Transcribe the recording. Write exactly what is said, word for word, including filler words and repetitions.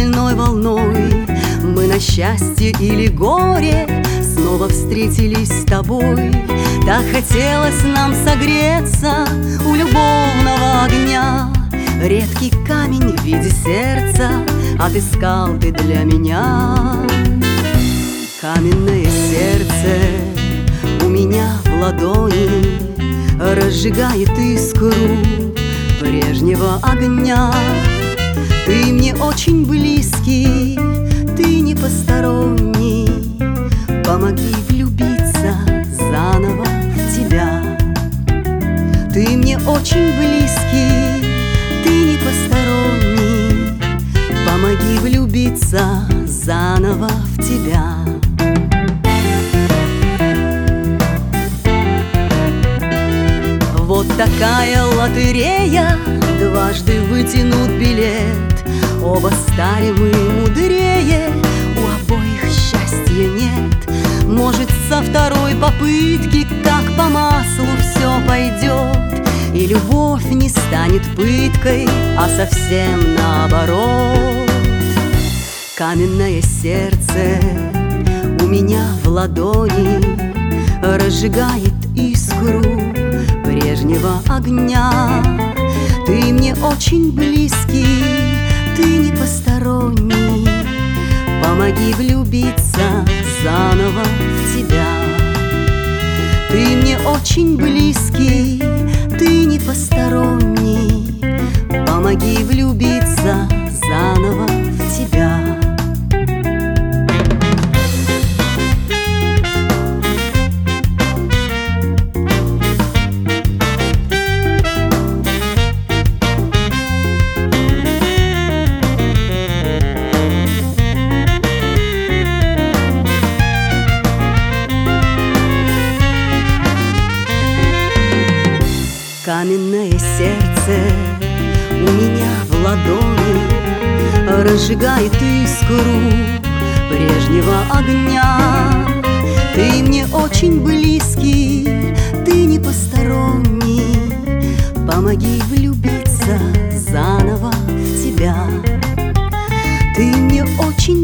стальной волной мы на счастье или горе снова встретились с тобой. Так хотелось нам согреться у любовного огня. Редкий камень в виде сердца отыскал ты для меня. Каменное сердце у меня в ладони разжигает искру прежнего огня. Ты мне очень близкий, ты не посторонний. Помоги влюбиться заново в тебя. Ты мне очень близкий, ты не посторонний. Помоги влюбиться заново в тебя. Вот такая лотерея, дважды вытянут билет. Оба стали мы мудрее, у обоих счастья нет. Может, со второй попытки, как по маслу, все пойдет, и любовь не станет пыткой, а совсем наоборот. Каменное сердце у меня в ладони разжигает искру прежнего огня. Ты мне очень близкий, ты не посторонний. Помоги влюбиться заново в тебя. Ты мне очень близкий, ты не посторонний. Помоги влюбиться заново в тебя. Каменное сердце у меня в ладони разжигает искру прежнего огня. Ты мне очень близкий, ты не посторонний. Помоги влюбиться заново в тебя. Ты мне очень